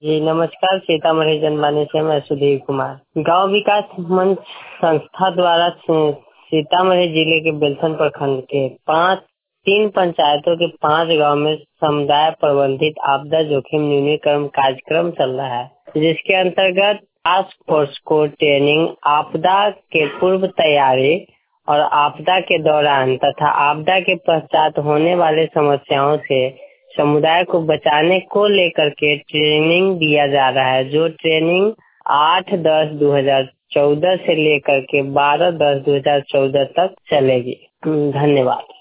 जी नमस्कार। सीतामढ़ी जनवाणी से मैं सुधीर कुमार। गांव विकास मंच संस्था द्वारा सीतामढ़ी जिले के बेलसन प्रखंड के 3 पंचायतों के 5 गांव में समुदाय प्रबंधित आपदा जोखिम न्यूनीकरण कार्यक्रम चल रहा है, जिसके अंतर्गत टास्क फोर्स को ट्रेनिंग, आपदा के पूर्व तैयारी और आपदा के दौरान तथा आपदा के पश्चात होने वाले समस्याओं से समुदाय को बचाने को लेकर के ट्रेनिंग दिया जा रहा है, जो ट्रेनिंग 8/10/2014 से लेकर के 12/10/2014 तक चलेगी। धन्यवाद।